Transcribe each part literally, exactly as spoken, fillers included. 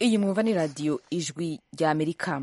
iyi mwumva ni radiyo ijwi rya amerika.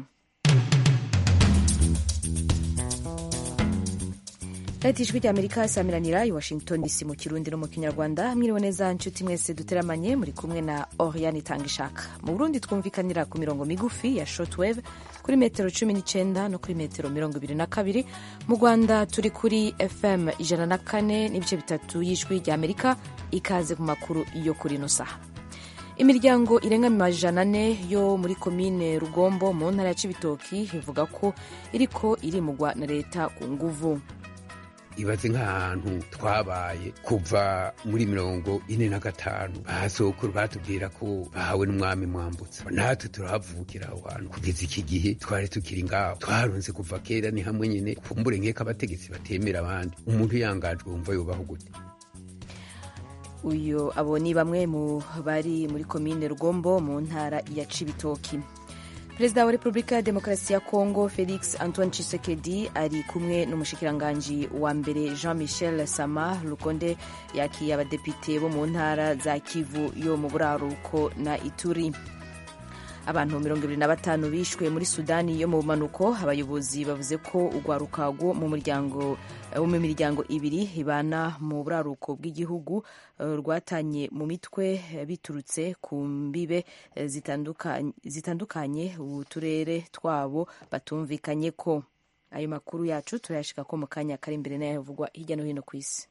radiyo ijwi rya amerika isamiranira i washington dc mu kirundi no mu kinyarwanda. mwiriwe neza nshuti mwese duteramanye, muri kumwe na Oriane Itangishaka. mu burundi twumvikanira ku mirongo migufi ya shortwave kuri metero cumi n'icenda no kuri metero mirongo ibiri na kabiri. mu rwanda turi kuri fm ijana na kane n'ibice bitatu y'ijwi rya amerika. ikaze ku makuru yo kuri ino saha. imiryango irenga amajana ane yo muri komine Rugombo mu ntara ya Cibitoki ivuga ko iriko irimugwa na leta ku nguvu. ibaze nk'ahantu twabaye kuva muri mirongo ine na gatanu bahasokuru batubwira ko bahawe n'umwami Mwambutsa, natwe turahavukira aho hantu kugeza iki gihe twari tukiri ngaho, twarunze kuva kera. ni hamwe nyene kumbure nkeka abategetsi batemera abandi, umuntu yangajwe wumva yobaho gute? uyu abo ni bamwe mu bari muri komine Rugombo mu ntara ya Cibitoki. Perezida wa Repubulika ya Demokarasi ya Kongo Felix Antoine Tshisekedi ari kumwe n'umushikiranganji wa mbere Jean Michel Sama Lukonde yakiye abadepite bo mu ntara za Kivu yo mu buraruko na Ituri. abantu mirongo ibiri na batanu bishwe muri Sudani yo mu bumanuko. abayobozi bavuze ko urwaruka rwo mu muryango wo mu miryango ibiri ibana mu buraruko bw'igihugu rwatanye mu mitwe biturutse ku mbibe zitandukanye, zitandukanye uturere twabo batumvikanye ko. ayo makuru yacu turayashika ko mu kanya kari imbere nayo yavugwa hirya no hino ku isi.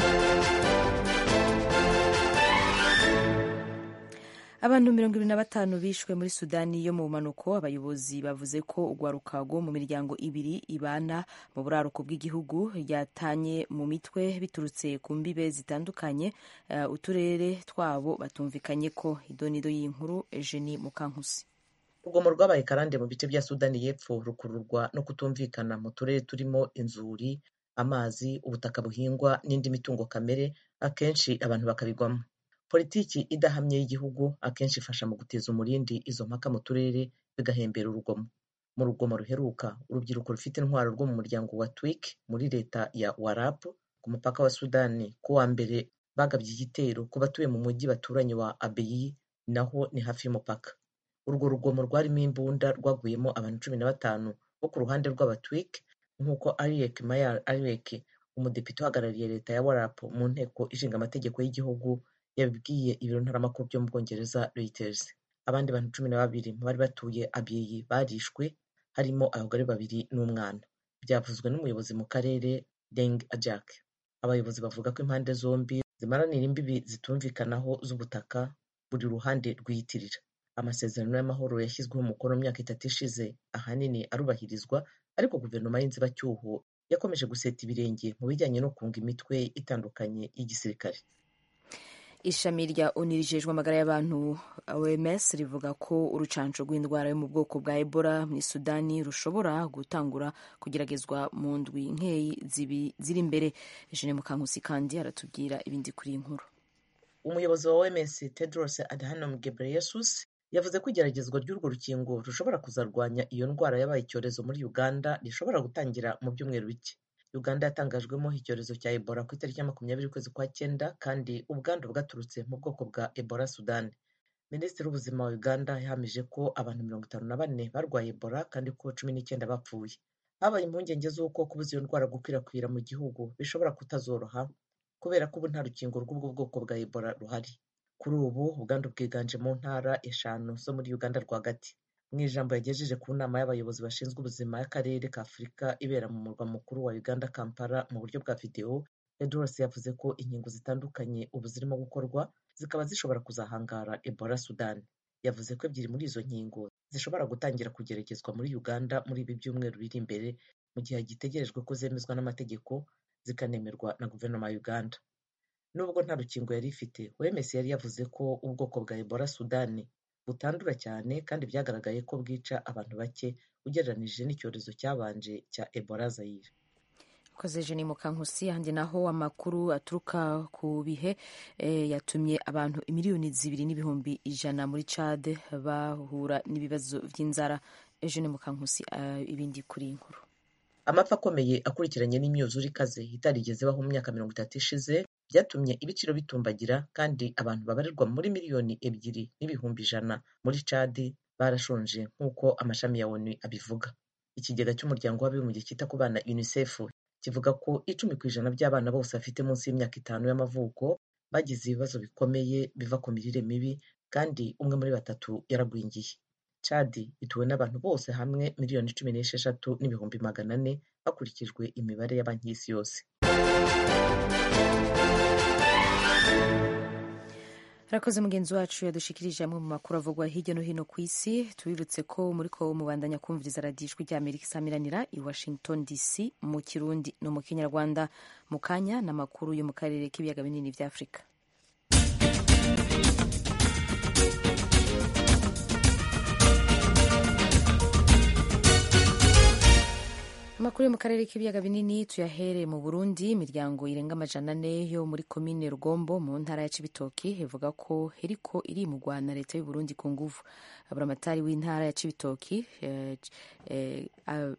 abantu mirongo ibiri na batanu bishwe muri Sudani yo mu bumanuko. abayobozi bavuze ko urwaruka rwo mu miryango ibiri ibana mu buraruko bw'igihugu ryatanye mu mitwe biturutse ku mbibe zitandukanye uh, uturere twabo batumvikanye ko. idonido y'inkuru Eugenie Mukankusi. urugomo rwabaye karande mu bice bya Sudani y'Epfo rukururwa no kutumvikana mu turere turimo inzuri, amazi, ubutaka buhingwa n'indi mitungo kamere, akenshi abantu bakabigwamo. politiki idahamye y'igihugu akenshi ifasha mu guteza umurindi izo mpaka mu turere bigahembera urugomo. mu rugomo ruheruka, urubyiruko rufite intwaro rwo mu muryango wa Twik muri leta ya Warab ku mupaka wa Sudani ku wa mbere bagabye igitero ku batuye mu mujyi baturanye wa Abeyi, naho ni hafi y'umupaka. urwo rugomo rwarimo imbunda rwaguyemo abantu cumi na batanu bo ku ruhande rw'abatwik, nk'uko Ariek Mayar Ariek, umudepite uhagarariye leta ya Warab mu nteko ishinga amategeko y'igihugu, yabibwiye ibiro ntaramakuru byo mu Bwongereza Reuters. abandi bantu cumi na babiri bari batuye Abyei barishwe, harimo abagore babiri n'umwana, byavuzwe n'umuyobozi mu karere Deng Ajak. abayobozi bavuga ko impande zombi zimaranira imbibi zitumvikanaho z'ubutaka buri ruhande rwiyitirira. amasezerano y'amahoro yashyizweho umukono mu myaka itatu ishize ahanini arubahirizwa, ariko guverinoma y'inzibacyuho yakomeje guseta ibirenge mu bijyanye no kunga imitwe itandukanye y'igisirikare. ishami rya O N U rijejwe amagara y'abantu O M S rivuga ko urucanco rw'indwara yo mu bwoko bwa Ebola muri Sudani rushobora gutangura kugeragezwa mu ndwi nkeyi ziri imbere. Eugene Mukankusi kandi aratubwira ibindi kuri iyi nkuru. umuyobozi wa O M S Tedros Adhanom Ghebreyesus yavuze ko igeragezwa ry'urwo rukingo rushobora kuzarwanya iyo ndwara yabaye icyorezo muri Uganda rishobora gutangira mu byumweru bike. Uganda yatangajwemo icyorezo cya Ebola ku itariki ya makumyabiri ukwezi kwa cyenda, kandi ubwandu bwaturutse mu bwoko bwa Ebola Sudani. Minisitiri w'ubuzima wa Uganda yahamije ko abantu mirongo itanu na bane barwaye Ebola kandi ko cumi n'icyenda bapfuye. habaye impungenge z'uko kubuza iyo ndwara gukwirakwira mu gihugu bishobora kutazoroha kubera ko ubu nta rukingo rw'ubwo bwoko bwa Ebola ruhari. kuri ubu ubwandu bwiganje mu ntara eshanu zo muri Uganda rwagati. mu ijambo yagejeje ku nama y'abayobozi bashinzwe ubuzima y'akarere ka Afurika ibera mu murwa mukuru wa Uganda Kampala mu buryo bwa video, Tedros yavuze ko inkingo zitandukanye ubu zirimo gukorwa zikaba zishobora kuzahangara Ebola Sudani. yavuze ko ebyiri muri izo nkingo zishobora gutangira kugeragezwa muri Uganda muri ibi byumweru biri imbere, mu gihe gitegerejwe ko zemezwa n'amategeko zikanemerwa na guverinoma ya Uganda. nubwo nta rukingo yari ifite, O M S yari yavuze ko ubwoko bwa Ebola Sudani butandura cyane kandi byagaragaye ko bwica abantu bake ugereranije n'icyorezo cyabanje cya Ebola Zaire. koze Eugenie Mukankusi. handi naho amakuru aturuka ku bihe e, yatumye abantu miliyoni zibiri n'ibihumbi ijana muri Chad bahura n'ibibazo by'inzara. Eugenie Mukankusi, uh, ibindi kuri inkuru. amapfa akomeye akurikiranye n'imyuzure ikaze itarigeze ibaho mu myaka mirongo itatu ishize byatumye ibiciro bitumbagira kandi abantu babarirwa muri miliyoni ebyiri n'ibihumbi ijana muri Chad barashonje nk'uko amashami ya onu abivuga. Ikigega cy'umuryango w'abibumbye cyita ku bana UNICEF kivuga ko icumi ku ijana by'abana bose bafite munsi y'imyaka itanu y'amavuko bagize ibibazo bikomeye biva ku mirire mibi kandi umwe muri batatu yaragwingiye. Chad ituwe n'abantu bose hamwe miliyoni cumi n'esheshatu n'ibihumbi magana ane hakurikijwe imibare ya banki y'isi yose. Rakoze mugenzi wacu yadushikirije amwe mu makuru avugwa hirya no hino ku isi. Tubibutse ko muriko mubandanya kumviriza radiyo ijwi rya Amerika isamiranira i Washington D C mu Kirundi no mu Kinyarwanda. Mu kanya n'amakuru yo mu karere k'ibiyaga binini vya Afurika. Amakuru yo mu karere k'ibiyaga binini tuyahere mu Burundi. Imiryango irenga amajana ane yo muri komine Rugombo mu ntara ya Cibitoki ivuga ko heriko irimugwa na leta y'u Burundi ku nguvu. Aburamatari w'intara ya Cibitoki eh, eh,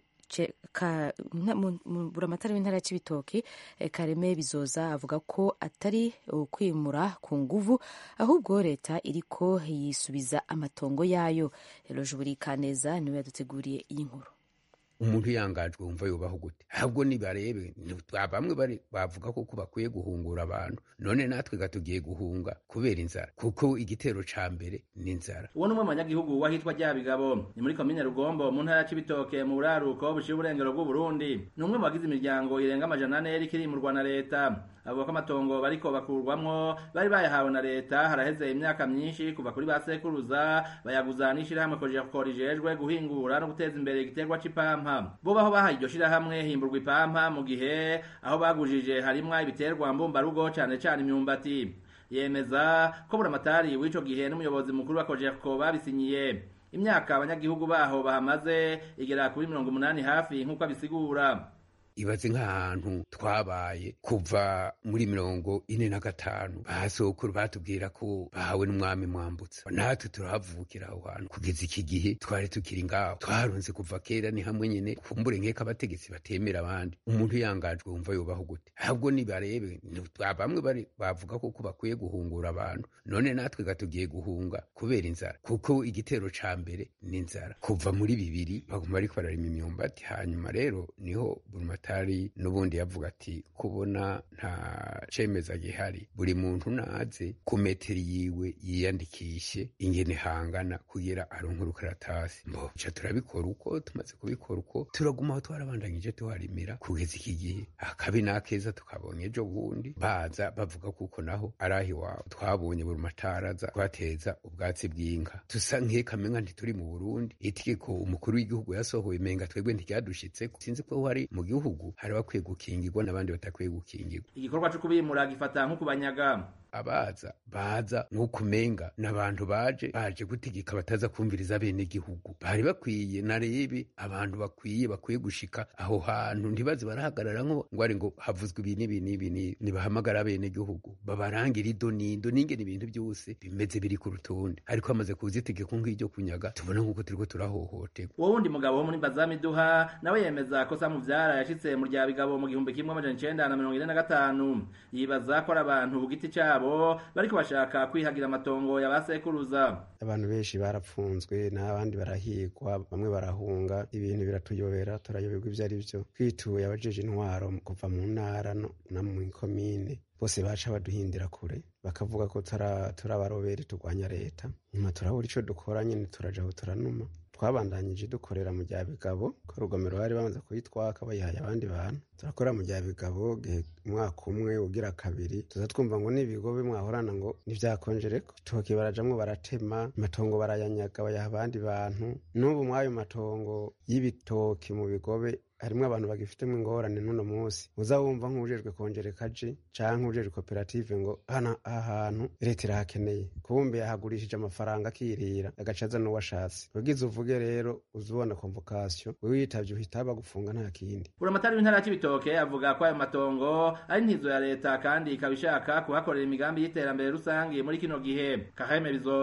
buramatari w'intara ya Cibitoki eh, Kareme Bizoza avuga ko atari ukwimura ku nguvu ahubwo leta iriko yisubiza amatongo yayo. Eloge Burikaneza niwe yaduteguriye iyi nkuru. Umuntu yangajwe wumva yubaho gute? Ahubwo nibarebe bamwe bari bavuga ko bakwiye guhungura abantu, none natwe gatugiye guhunga kubera inzara, kuko igitero ca mbere ni inzara. Uwo numwe abanyagihugu wahitwa Ryabigabo ni muri komine Rugombo mu ntara ya Cibitoke mu buraruko buciye uburengero bw'u Burundi. Ni umwe mu bagize imiryango irenga amajana ane iriko irimurwa na leta. Avuga ko amatongo bariko bakurwamwo bari bayahawe na leta haraheze imyaka myinshi kuva kuri basekuruza bayaguza n'ishirahamwe Cogeco rijejwe guhingura no guteza imbere igiterwa c'ipampa. Bo baho bahaye iryo shirahamwe himburwa ipampa mu gihe aho bagujije harimwa ibiterwa mbumbarugo cane cane imyumbati. Yemeza ko buramatari w'ico gihe n'umuyobozi mukuru wa Cogeco babisinyiye. Imyaka abanyagihugu baho bahamaze igera kuri mirongo umunani hafi nk'uko abisigura. Ibaze nk'ahantu twabaye kuva muri mirongo ine na gatanu basokuru batubwira ko bahawe n'umwami Mwambutsa, natwe turahavukira aho hantu kugeza iki gihe twari tukiri ngaho. Twarunze kuva kera ni hamwe nyene kumbure nkeka abategetsi batemera abandi. Umuntu yangajwe wumva yubaho gute? Ahubwo nibarebe bamwe bari bavuga ko bakwiye guhungura abantu, none natwe gatugiye guhunga kubera inzara, kuko igitero ca mbere ni inzara. Kuva muri bibiri baguma bariko bararima imyumbati, hanyuma rero niho Buramatari n'ubundi yavuga ati kubona nta cemeza gihari buri muntu naze ku metero yiwe yiyandikishe ingene hangana kugira aronke urukaratasi. Mbo ca turabikora uko tumaze kubikora uko turaguma aho twarabandanyije tuharimira kugeza iki gihe. Akabi n'akeza tukabonye ejo bundi baza bavuga kuko naho arahi wawe twabonye Buramatari aza twateza ubwatsi bw'inka. Tusa nk'ekamenga ntituri mu Burundi. Itegeko umukuru w'igihugu yasohoye menga twebwe ntiryadushitse. Sinzi ko hari mu gihugu hari bakwiye gukingirwa n'abandi batakwiye gukingirwa. Igikorwa cyo kubimura gifata nko kubanyaga. Abaza baza nk'uko umenga n'abantu baje baje gutegeka bataza kumviriza bene gihugu. Bari bakwiye narebe abantu bakwiye bakwiye gushika aho hantu ntibaze barahagarara ngo ngo ari ngo havuzwe ibi n'ibi n'ibi nibahamagara bene gihugu babarangira ido nindo n'ingene ibintu byose bimeze biri ku rutonde. Ariko amaze kuza itegeko nk'iryo kunyaga tubona nk'uko turiko turahohoterwa. Uwo wundi mugabo wo muri Bazamiduha nawe yemeza ko Samuvyara yashitse mu Ryabigabo mu gihumbi kimwe amajana icenda na mirongo ine na gatanu. Yibaza ko ari abantu ku giti cabo bariko bashaka kwihagira amatongo ya basekuruza. Abantu benshi barapfunzwe n'abandi barahigwa, bamwe barahunga. Ibintu biratuyobera, turayoberwa ivyo ari vyo. Twituye abajeje intwaro kuva mu ntara no mu komine bose baca baduhindira kure bakavuga ko turabarobere turwanya leta. Nyuma turabura ico dukora nyene turaja aho turanuma. Twabandanyije dukorera mu Ryabigabo ko Rugomero bari bamaze kuyitwaka bayihaye abandi bantu. Turakora mu Ryabigabo umwaka umwe ugira kabiri tuza twumva ngo n'ibigobe mwahorana ngo nivyakonjereko. Toke barajamwo baratema amatongo barayanyaga bayaha abandi bantu. N'ubu mwayo matongo y'ibitoki mu bigobe harimwo abantu bagifitemo ingorane n'uno munsi. Uza wumva nk'ujejwe kongereka aje canke ujejwe koperative ngo hana ahantu leta irahakeneye, kumbe yahagurishije amafaranga akirira agacaza n'uwashatse. Ugize uvuge rero uzubona convocation wewe yitavye uhita bagufunga nta kindi. Buramatari w'intara y'Cibitoke avuga ko ayo matongo ari ntizo ya leta kandi ikabishaka kuhakorera imigambi y'iterambere rusangi muri kino gihe. Kareme Bizoza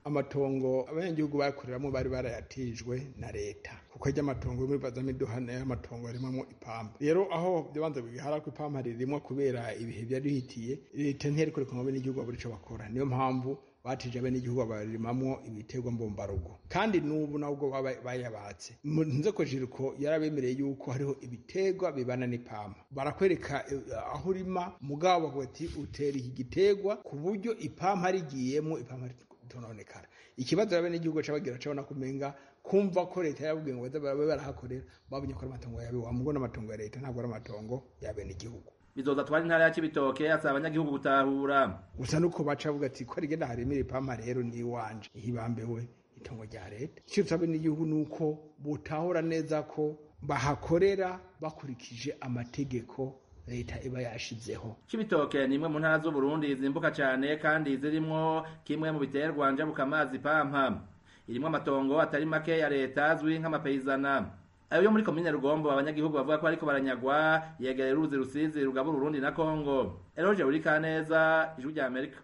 amatongo abanyagihugu bakoreramo bari barayatijwe na leta kuko ajya amatongo muri bazamiduhana y'amatongo arimo ipampa rero aho byanze bigihara ko ipampa ririmo kubera ibihe byari bihitiye leta ntiyari kureka ngo abanyagihugu babure ico bakora niyo mpamvu batije abanyagihugu barimamwo ibiterwa mbombarugo kandi n'ubu nabwo bayabatse nze ko Jiriko yarabemereye yuko hariho ibiterwa bibana n'ipampa barakwereka aho urima mugabo bati utera iki giterwa ku buryo ipampa rigiyemo ipampa tononekara ikibazo rabe n'igihugu cabagira cabona kumenga kumva ko leta yabwiye ngo bazabe barahakorera babonye ko amatongo yabe wamugona amatongo ya leta ntabwo ari amatongo yabe n'igihugu bizoza twari intara ya Cibitoke asaba abanyagihugu gutahura gusa nuko baca avuga ati ko ari genda haremera ipampa rero ni wanje ihibambewe itongo rya leta cyo tsabe n'igihugu nuko butahura neza ko bahakorera bakurikije amategeko leta iba yashizeho. Cibitoke ni imwe mu ntara z'u Burundi zimbuka cyane kandi zirimwo kimwe mu biterwa njabuka amazi pampa. Irimwo amatongo atari make ya leta azwi nk'amapeyizana. Ayo yo muri komine Rugombo abanyagihugu bavuga ko ariko baranyagwa yegereye uruzi Rusizi rugabura Burundi na Kongo. Eroje uri Kaneza, Ijwi rya Amerika.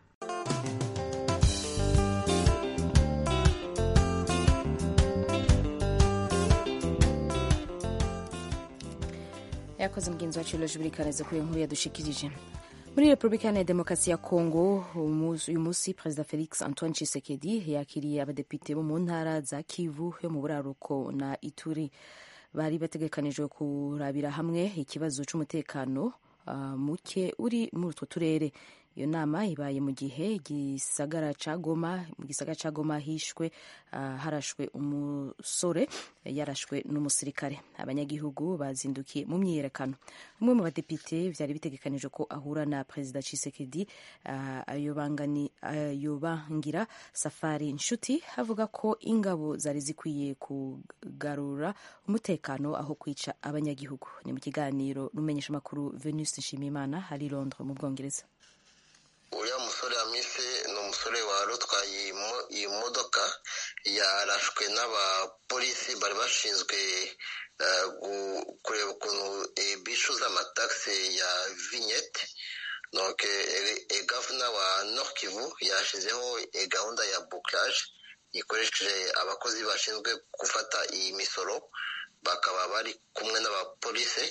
yakoze mugenzi wacu Eloge Burikaneza kuri inkuru yadushikirije. Muri Republika ya Demokarasi ya Kongo uyu munsi Perezida Felix Antoine Tshisekedi yakiriye abadepite bo mu ntara za Kivu yo mu buraruko na Ituri bari bategekanijwe kurabira hamwe ikibazo c'umutekano uh, muke uri muri utwo turere. Iyo nama ibaye mu gihe gisagara ca Goma mu gisagara ca Goma hishwe uh, harashwe umusore yarashwe n'umusirikare. Abanyagihugu bazindukiye mu myiyerekano. Umwe mu badepite vyari bitegekanije ko ahura na President Tshisekedi uh, ayobangani ayobangira Safari Nshuti avuga ko ingabo zari zikwiye kugarura umutekano aho kwica abanyagihugu. Ni mu kiganiro n'umenyesha makuru Venus Nshimiyimana hari Londres mu Bwongereza. Uriya musore Amise ni umusore wari utwaye iyi modoka yarashwe n'abapolisi bari bashinzwe kureba ukuntu bishyuza amatagisi ya vignette. Donc gavana wa Nord Kivu yashyizeho gahunda ya bouclage ikoresheje abakozi bashinzwe gufata iyi misoro bakaba bari kumwe n'abapolisi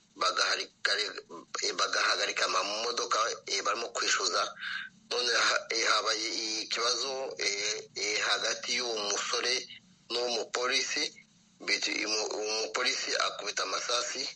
bagahagarika amamodoka barimo kwishyuza. None habaye ikibazo hagati y'uwo musore n'umupolisi, umupolisi akubita amasasi,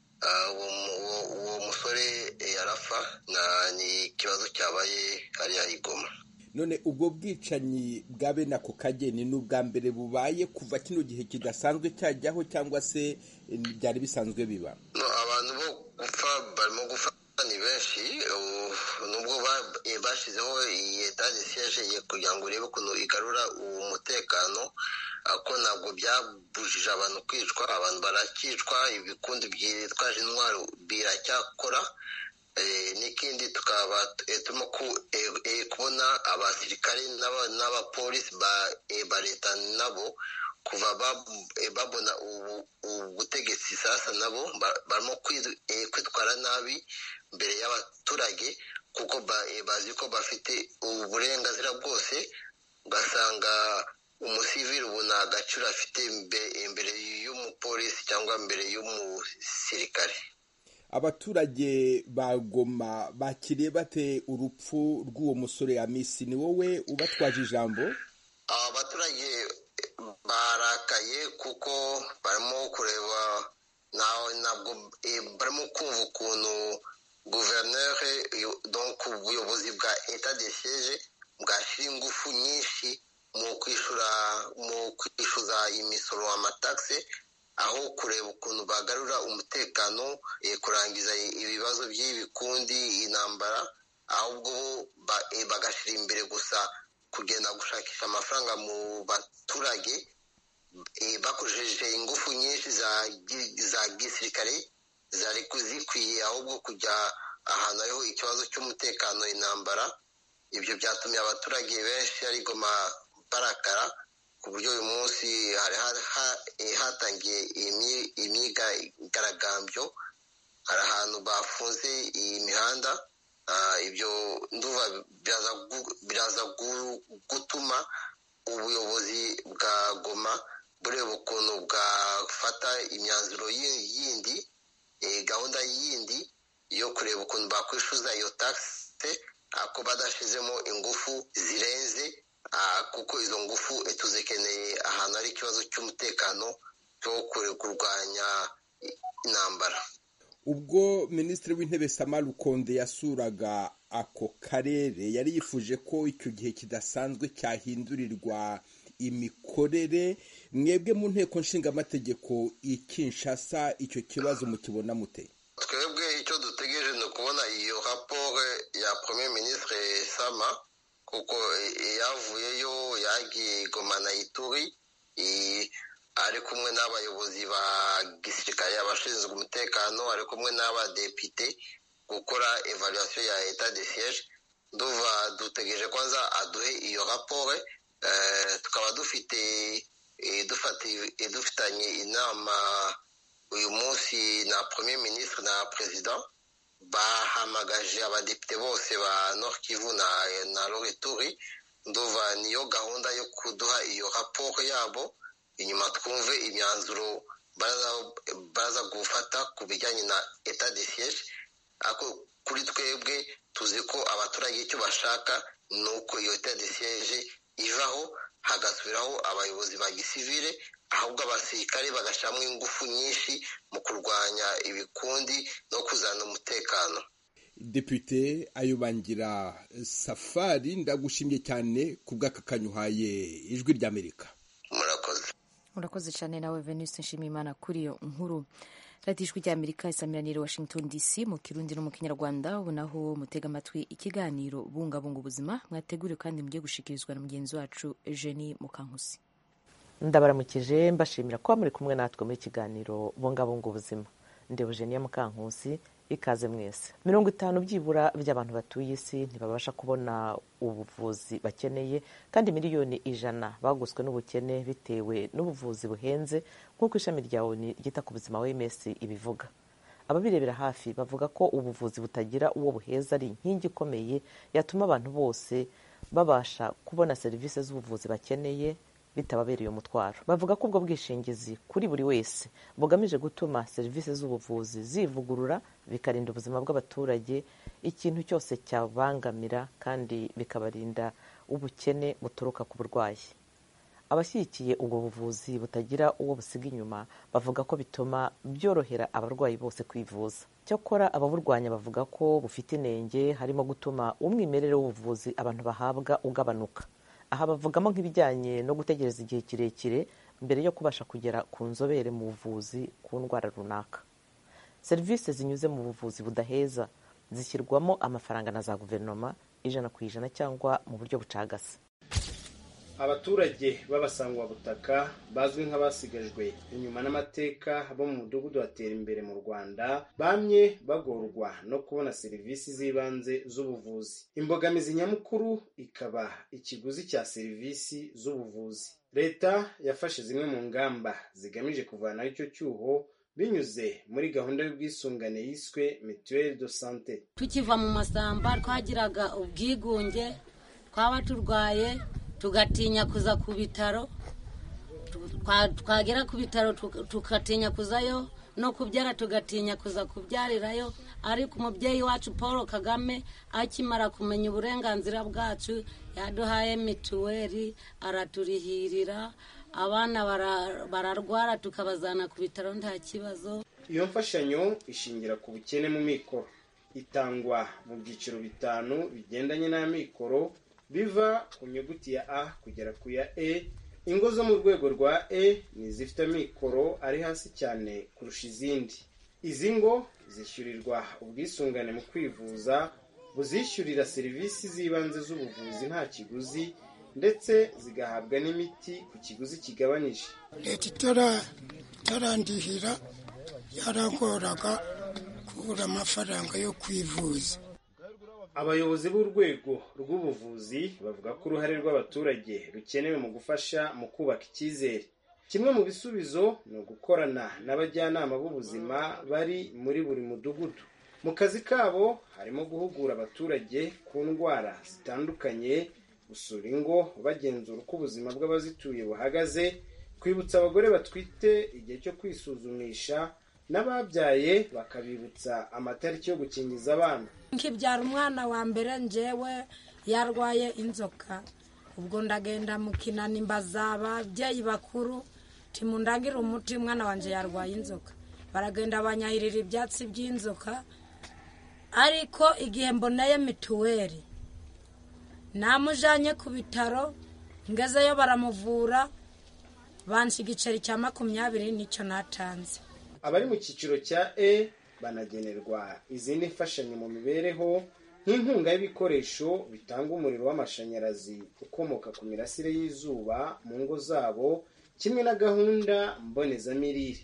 uwo musore yarafa. Ni ikibazo cyabaye hariya i Goma. None ubwo bwicanyi bwa bene ako kageni ni ubwa mbere bubaye kuva kino gihe kidasanzwe cyajyaho cyangwa se byari bisanzwe biba? No, abantu bo gupfa barimo gupfa ni benshi, nubwo bashyizeho iyi etat de siège kugira ngo urebe ukuntu igarura umutekano, ako ntabwo byabujije abantu kwicwa. Abantu barakicwa, ibikundi byitwaje intwaro biracyakora. N'ikindi tukaba turimo kubona abasirikare n'abapolisi ba leta nabo kuva babona ubutegetsi sasa nabo barimo kwitwara nabi mbere y'abaturage kuko bazi ko bafite uburenganzira bwose. Ugasanga umusivili ubu nta gaciro afite imbere y'umupolisi cyangwa mbere y'umusirikare. Abaturage ba Goma bakiriye bate urupfu rw'uwo musore Amisi? Ni wowe ubatwaje ijambo? Abaturage barakaye kuko barimo kureba ntabwo barimo kumva ukuntu gouverneur donc ubuyobozi bwa etat de siège bwashyira ingufu nyinshi mu kwishura mu kwishyuza imisoro amatagisi aho kureba ukuntu bagarura umutekano, kurangiza ibibazo by'ibikundi intambara, ahubwo bagashyira imbere gusa kugenda gushakisha amafaranga mu baturage bakoresheje ingufu nyinshi za gisirikare zari kuzikwiye ahubwo kujya ahantu hariho ikibazo cy'umutekano intambara. Ibyo byatumye abaturage benshi ari Goma barakara ku buryo uyu munsi hari hatangiye imyigaragambyo, hari ahantu bafunze iyi mihanda. Ibyo nduva biraza gutuma ubuyobozi bwa Goma bureba ukuntu bwafata imyanzuro yindi gahunda yindi yo kureba ukuntu bakwishyuza iyo taxe ako badashizemo ingufu zirenze kuko izo ngufu tuzikeneye ahantu hari ikibazo cy'umutekano cyo kurwanya intambara. Ubwo Minisitiri w'Intebe Sama Lukonde yasuraga ako karere yari yifuje ko icyo gihe kidasanzwe cyahindurirwa imikorere. Mwebwe mu nteko nshingamategeko i Kinshasa icyo kibazo mukibona mute? Twebwe icyo dutegereje ni ukubona iyo raporo ya Premier Ministre Sama kuko yavuyeyo yagiye Goma na Ituri ari kumwe n'abayobozi ba gisirikare abashinzwe umutekano ari kumwe n'abadepite gukora evaluation ya etat de siège. Nduva dutegereje kwanza aduhe iyo raporo tukaba dufite dufitanye inama uyu munsi na Premier Ministre na President bahamagaje abadepite bose ba Nord Kivu na na Ituri. Nduva niyo gahunda yo kuduha iyo raporo yabo inyuma twumve imyanzuro baza gufata ku bijyanye na etat de siège. Ako kuri twebwe tuzi ko abaturage icyo bashaka ni uko iyo etat de siège ivaho hagasubiraho abayobozi ba gisivile ahubwo abasirikare bagashyiramo ingufu nyinshi mu kurwanya ibikundi no kuzana umutekano. Depute Ayobangira Safari, ndagushimye cyane ku bw'akakanyuhaye Ijwi ry'Amerika. Murakoze. Murakoze cyane nawe Venus Nshimiyimana kuri iyo nkuru. Radio Ijwi ry'Amerika isamiraniye Washington D C mu Kirundi no mu Kinyarwanda. Ubu naho mutega amatwi ikiganiro bungabunga ubuzima mwateguriwe kandi mugiye gushikirizwa na mugenzi wacu Eugenie Mukankusi. Ndabaramukije mbashimira ko muri kumwe natwe mu kiganiro bungabunga ubuzima. Ndi Eugenie Mukankusi, ikaze mwese. mirongo itanu byibura by'abantu batuye isi ntibabasha kubona ubuvuzi bakeneye, kandi miliyoni ijana baguswe n'ubukene bitewe n'ubuvuzi buhenze nk'uko ishami rya O N U ryita ku buzima O M S ibivuga. Ababirebera hafi bavuga ko ubuvuzi butagira uwo buheza ari inkingi ikomeye yatuma abantu bose babasha kubona serivisi z'ubuvuzi bakeneye bitababereye umutwaro. Bavuga ko ubwo bwishingizi kuri buri wese bugamije gutuma serivisi z'ubuvuzi zivugurura bikarinda ubuzima bw'abaturage ikintu cyose cyabangamira kandi bikabarinda ubukene buturuka ku burwayi. Abashyigikiye ubwo buvuzi butagira uwo busiga inyuma bavuga ko bituma byorohera abarwayi bose kwivuza. Cyakora ababurwanya bavuga ko bufite inenge, harimo gutuma umwimerere w'ubuvuzi abantu bahabwa ugabanuka. Aha bavugamo nk'ibijyanye no gutegereza igihe kirekire mbere yo kubasha kugera ku nzobere mu buvuzi ku ndwara runaka. Serivisi zinyuze mu buvuzi budaheza zishyirwamo amafaranga na za guverinoma ijana ku ijana cyangwa mu buryo bucagase. Abaturage b'abasangwabutaka bazwi nk'abasigajwe inyuma n'amateka bo mu mudugudu watera imbere mu Rwanda bamye bagorwa no kubona serivisi z'ibanze z'ubuvuzi. Imbogamizi nyamukuru ikaba ikiguzi cya serivisi z'ubuvuzi. Leta yafashe zimwe mu ngamba zigamije kuvanaho icyo cyuho binyuze muri gahunda y'ubwisungane yiswe Mutuelle de Santé. Tukiva mu masamba twagiraga ubwigunge, twaba turwaye tugatinya kuza ku bitaro, twagera ku bitaro tukatinya kuzayo, no kubyara tugatinya kuza kubyarirayo. Ariko umubyeyi wacu Paul Kagame akimara kumenya uburenganzira bwacu yaduhaye mituweli, araturihirira, abana bararwara tukabazana ku bitaro nta kibazo. Iyo mfashanyo ishingira ku bukene mu mikoro, itangwa mu byiciro bitanu bigendanye n'amikoro biva ku nyuguti ya A kugera ku ya E. Ingo zo mu rwego rwa E ni zifite amikoro ari hasi cyane kurusha izindi. Izi ngo zishyurirwa ubwisungane mu kwivuza buzishyurira serivisi z'ibanze z'ubuvuzi nta kiguzi, ndetse zigahabwa n'imiti ku kiguzi kigabanije. Leta itarandihira yarangoraga kubura amafaranga yo kwivuza. Abayobozi b'urwego rw'ubuvuzi bavuga ko uruhare rw'abaturage rukenewe mu gufasha mu kubaka icyizere. Kimwe mu bisubizo ni ugukorana n'abajyanama b'ubuzima bari muri buri mudugudu. Mu kazi kabo harimo guhugura abaturage ku ndwara zitandukanye, gusura ingo bagenzura uko ubuzima bw'abazituye buhagaze, kwibutsa abagore batwite igihe cyo kwisuzumisha n'ababyaye bakabibutsa amatariki yo gukingiza abana. Nkibyara umwana wa mbere njyewe yarwaye inzoka, ubwo ndagenda mu kinani mbaza ababyeyi bakuru timundagira umuti umwana wanje yarwaye inzoka, baragenda banyahirira ibyatsi by'inzoka, ariko igihe mboneye mituweli namujanye ku bitaro, ngezeyo baramuvura bansi igiceri cya makumyabiri nicyo natanze. Abari mu cyiciro cya E banagenerwa izindi mfashanyo mu mibereho nk'inkunga y'ibikoresho bitanga umuriro w'amashanyarazi ukomoka ku mirasire y'izuba mu ngo zabo, kimwe na gahunda mbonezamirire.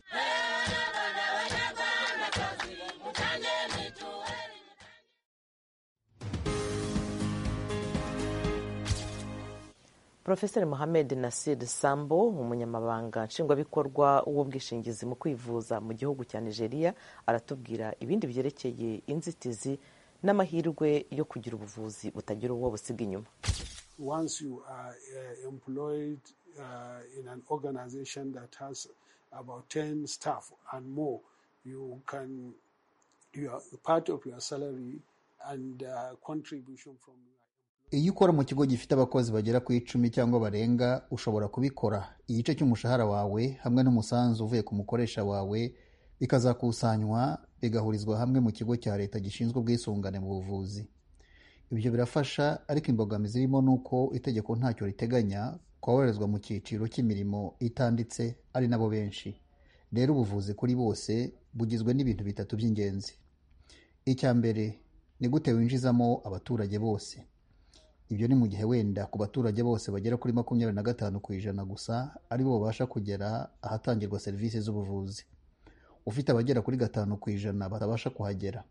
Profesor Mohamed Nasir Sambo, umunyamabanga nshingwabikorwa w'ubwishingizi mu kwivuza mu gihugu cya Nigeria, aratubwira ibindi byerekeye inzitizi n'amahirwe yo kugira ubuvuzi butagira uwo busiga inyuma. Once you are uh, employed uh, in an organization that has about ten staff and more, you can, you are part of your salary and uh, contribution from iyo ukora mu kigo gifite abakozi bagera ku icumi cyangwa barenga, ushobora kubikora. Igice cy'umushahara wawe hamwe n'umusanzu uvuye ku mukoresha wawe bikazakusanywa bigahurizwa hamwe mu kigo cya leta gishinzwe ubwisungane mu buvuzi. Ibyo birafasha, ariko imbogamizi irimo nuko itegeko ntacyo riteganya koherezwa mu cyiciro cy'imirimo itanditse ari nabo benshi. Rero ubuvuzi kuri bose bugizwe n'ibintu bitatu by'ingenzi. Icya mbere ni gute winjizamo abaturage bose. Ibyo ni mu gihe wenda ku baturage bose bagera kuri makumyabiri na gatanu ku ijana gusa ari bo babasha kugera ahatangirwa serivisi z'ubuvuzi. Ufite abagera kuri gatanu ku ijana batabasha kuhagera.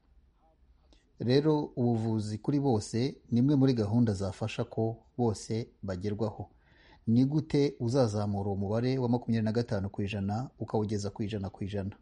Rero ubuvuzi kuri bose ni imwe muri gahunda zafasha ko bose bagerwaho. Ni gute uzazamura uwo mubare wa makumyabiri na gatanu ku ijana ukawugeza ku ijana ku ijana?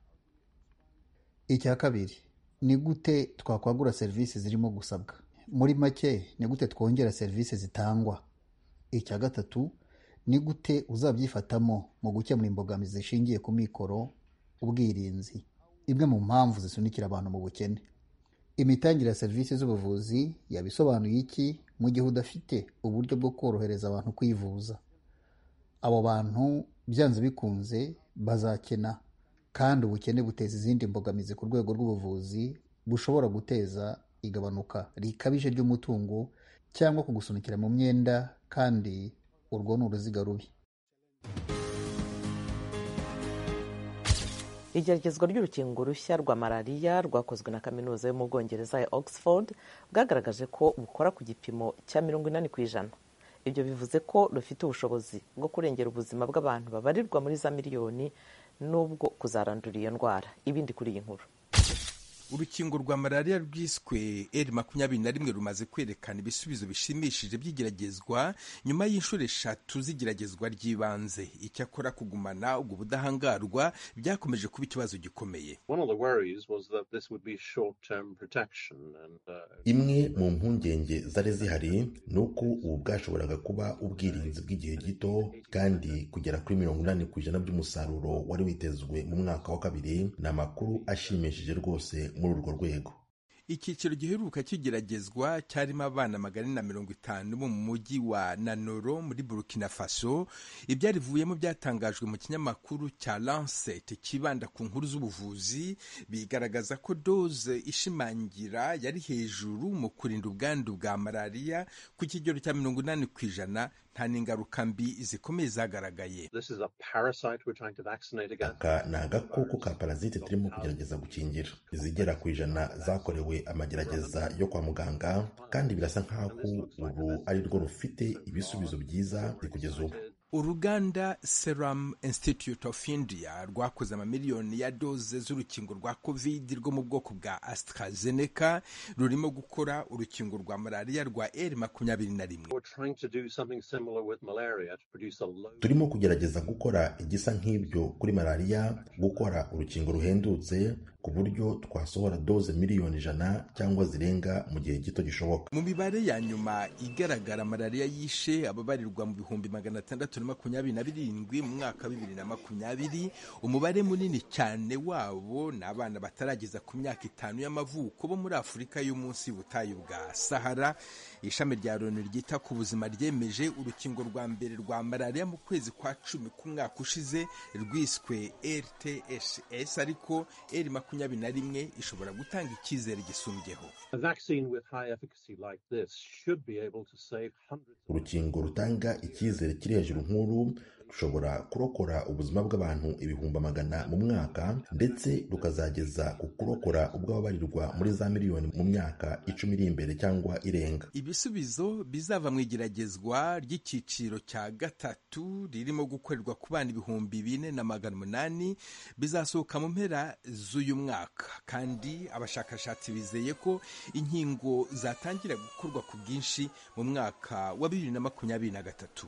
Icya kabiri ni gute twakwagura serivisi zirimo gusabwa. Muri make ni gute twongera serivisi zitangwa. Icya gatatu ni gute uzabyifatamo mu gukemura imbogamizi zishingiye ku mikoro, ubwirinzi, imwe mu mpamvu zisunikira abantu mu bukene. Imitangire ya serivisi z'ubuvuzi yabisobanuye iki mu gihe udafite uburyo bwo korohereza abantu kwivuza? Abo bantu byanze bikunze bazakena, kandi ubukene buteza izindi mbogamizi ku rwego rw'ubuvuzi, bushobora guteza igabanuka rikabije ry'umutungo cyangwa kugusunikira mu myenda, kandi urwo ni uruziga rubi. Igeragezwa ry'urukingo rushya rwa malariya rwakozwe na kaminuza yo mu Bwongereza ya Oxford bwagaragaje ko bukora ku gipimo cya mirongo inani ku ijana. Ibyo bivuze ko rufite ubushobozi bwo kurengera ubuzima bw'abantu babarirwa muri za miliyoni n'ubwo kuzarandura iyo ndwara. Ibindi kuri iyi nkuru. Urukingo rwa malaria rwiswe R makumyabiri na rimwe rumaze kwerekana ibisubizo bishimishije by'igeragezwa nyuma y'inshuro eshatu z'igeragezwa ry'ibanze. Icyakora kugumana ubwo budahangarwa byakomeje kuba ikibazo gikomeye. Imwe mu mpungenge zari zihari ni uko ubu bwashoboraga kuba ubwirinzi bw'igihe gito, kandi kugera kuri mirongo inani ku ijana by'umusaruro wari witezwe mu mwaka wa kabiri ni amakuru ashimishije rwose muri urwo rwego. Icyiciro giheruka kigeragezwa cyarimo abana magana na mirongo itanu mu mujyi wa Nanoro muri Burkina Faso. Ibyarivuyemo byatangajwe mu kinyamakuru cya Lancet kibanda ku nkuru z'ubuvuzi, bigaragaza ko doze ishimangira yari hejuru mu kurinda ubwandu bwa malaria ku kigero cya mirongo inani ku ijana, nta n'ingaruka mbi zikomeye zagaragaye. Aka ni agakoko ka parasite turimo kugerageza gukingira. Izigera ku ijana zakorewe amagerageza yo kwa muganga, kandi birasa nk'aho ubu ari rwo rufite ibisubizo byiza kugeza ubu. uruganda Serum Institute of India rwakoze amamiliyoni ya doze z'urukingo rwa covid rwo mu bwoko bwa AstraZeneca rurimo gukora urukingo rwa malaria rwa R makumyabiri na rimwe. turimo kugerageza gukora igisa nk'ibyo kuri malaria, gukora urukingo ruhendutse ku buryo twasohora doze miliyoni ijana cyangwa zirenga mu gihe gito gishoboka. Mu mibare ya nyuma igaragara, malaria yishe ababarirwa mu bihumbi magana atandatu na makumyabiri na birindwi mu mwaka wa bibiri na makumyabiri. Umubare munini cyane wabo ni abana batarageza ku myaka itanu y'amavuko bo muri Afurika yo munsi y'ubutayu bwa Sahara. Ishami rya Loni ryita ku buzima ryemeje urukingo rwa mbere rwa malaria mu kwezi kwa cumi k'umwaka ushize rwiswe R T S S, ariko R makumyabiri na rimwe ishobora gutanga icyizere gisumbyeho. Urukingo rutanga icyizere kiri hejuru nk'uru rushobora kurokora ubuzima bw'abantu ibihumbi magana mu mwaka, ndetse rukazageza ku kurokora ubw'ababarirwa muri za miliyoni mu myaka icumi iri imbere cyangwa irenga. Ibisubizo bizava mu igeragezwa ry'icyiciro cya gatatu ririmo gukorerwa ku bana ibihumbi bine na magana umunani bizasohoka mu mpera z'uyu mwaka, kandi abashakashatsi bizeye ko inkingo zatangira gukorwa ku bwinshi mu mwaka wa bibiri na makumyabiri na gatatu.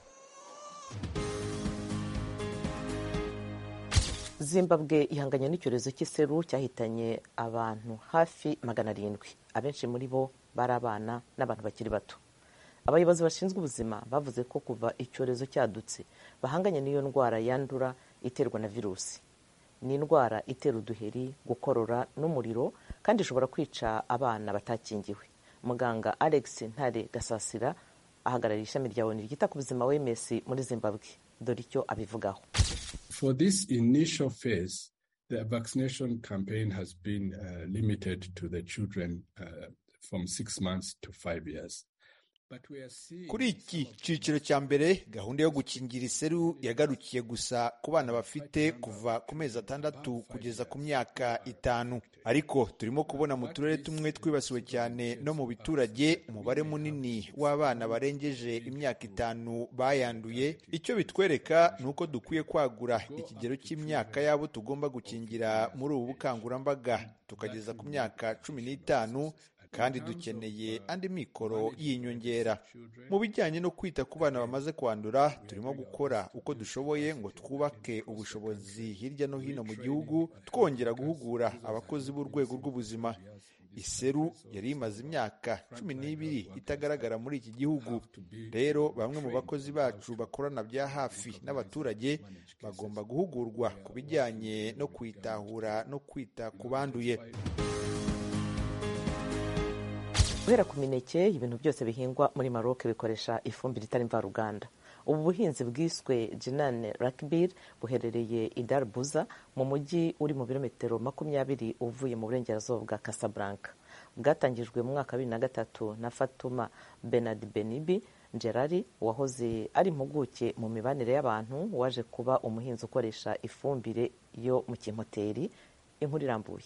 Zimbabwe ihanganye n'icyorezo cy'iseru cyahitanye abantu hafi magana arindwi, abenshi muri bo bari abana n'abantu bakiri bato. Abayobozi bashinzwe ubuzima bavuze ko kuva icyorezo cyadutse bahanganye n'iyo ndwara yandura iterwa na virusi. Ni indwara itera uduheri, gukorora n'umuriro, kandi ishobora kwica abana batakingiwe. Muganga Alex Ntare Gasasira ahagarariye ishami rya O N U ryita ku buzima O M S muri Zimbabwe. Dore icyo abivugaho. For this initial phase, the vaccination campaign has been uh, limited to the children uh, from six months to five years. Kuri iki cyiciro cya mbere, gahunda yo gukingira iseru yagarukiye gusa ku bana bafite kuva ku mezi atandatu kugeza ku myaka itanu, ariko turimo kubona mu turere tumwe twibasiwe cyane no mu biturage umubare munini w'abana barengeje imyaka itanu bayanduye. Icyo bitwereka ni uko dukwiye kwagura ikigero cy'imyaka yabo tugomba gukingira muri ubu bukangurambaga tukageza ku myaka cumi n'itanu, kandi dukeneye andi mikoro y'inyongera. Mu bijyanye no kwita ku bana bamaze kwandura, turimo gukora uko dushoboye ngo twubake ubushobozi hirya no hino mu gihugu, twongera guhugura abakozi b'urwego rw'ubuzima. Iseru yari imaze imyaka cumi n'ibiri itagaragara muri iki gihugu. Rero bamwe mu bakozi bacu bakorana bya hafi n'abaturage bagomba guhugurwa ku bijyanye no kwitahura no kwita ku banduye. Guhera ku mineke, ibintu byose bihingwa muri Maroc bikoresha ifumbire itari mvaruganda. Ubu buhinzi bwiswe Jinan Rakbir buherereye i Dar Bouza mu mujyi uri mu birometero makumyabiri uvuye mu burengerazuba bwa Casablanca. Bwatangijwe mu mwaka wa bibiri na gatatu na Fatuma Benad Benibi Njerari, wahoze ari impuguke mu mibanire y'abantu, waje kuba umuhinzi ukoresha ifumbire yo mu kimoteri. Inkuru irambuye.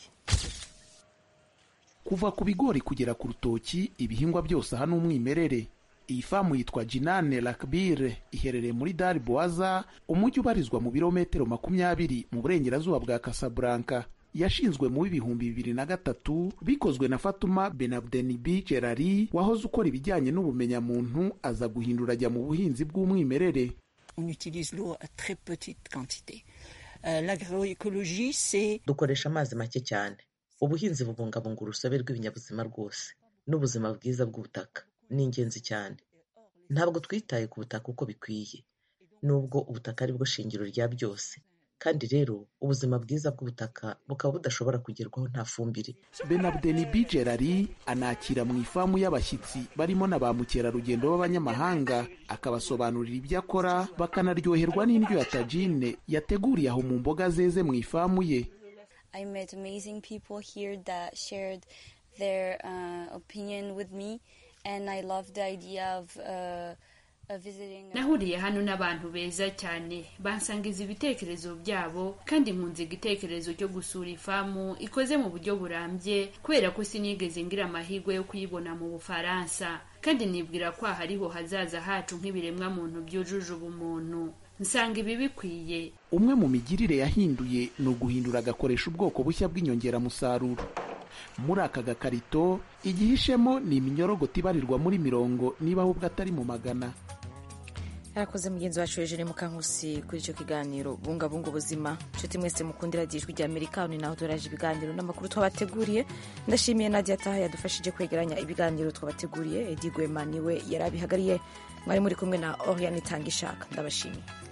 Kuva ku bigori kugera ku rutoki, ibihingwa byose hano umwimerere. Iyi famu yitwa Jinan Rakbir, iherereye muri Dar Bouza, umujyi ubarizwa mu birometero makumyabiri mu burengerazuba bwa Casablanca. Yashinzwe mu bihumbi bibiri na gatatu, bikozwe na Fatuma Benabdenibi Gerari, wahoze ukora ibijyanye n'ubumenyamuntu, aza guhindura ajya mu buhinzi bw'umwimerere. On utilise l'eau à très petite quantité. Euh, l'agroécologie c'est dukoresha amazi make cyane. Ubuhinzi bubungabunga urusobe rw'ibinyabuzima rwose n'ubuzima bwiza bw'ubutaka. Ni ingenzi cyane. Ntabwo twitaye ku butaka uko bikwiye, nubwo ubutaka ari bwo shingiro rya byose, kandi rero ubuzima bwiza bw'ubutaka bukaba budashobora kugerwaho nta fumbire. Benabdenibi Gerari anakira mu ifamu y'abashyitsi barimo na ba mukerarugendo b'abanyamahanga, akabasobanurira ibyo akora, bakanaryoherwa n'indyo ya tagine yateguriye aho mu mboga zeze mu ifamu ye. I met amazing people here that shared their uh, opinion with me, and I love the idea of uh, uh, visiting. Nahuriye hano n'abantu beza cyane, bansangiza ibitekerezo byabo, kandi nkunze igitekerezo cyo gusura ifamu ikoze mu buryo burambye, kubera ko sinigeze ngira amahirwe yo kuyibona mu Bufaransa. kandi nibwira ko hariho hazaza hacu nk'ibiremwa muntu byujuje ubumuntu. Nsanga ibi bikwiye. Umwe mu migirire yahinduye ni uguhindura agakoresha ubwoko bushya bw'inyongeramusaruro. Muri aka gakarito igihishemo ni iminyorogoto ibarirwa muri mirongo niba ahubwo atari mu magana. Yarakoze mugenzi wacu Eugene Mukankusi kuri icyo kiganiro bungabunga ubuzima. Nshuti mwese mukundira ijwi rya Amerika, ni naho turaje ibiganiro n'amakuru twabateguriye. Ndashimiye Nadia Taha yadufashije kwegeranya ibiganiro twabateguriye. Edi Gwema niwe yarabihagariye. Mwari muri kumwe na Oriane Tangishaka. Ndabashimiye.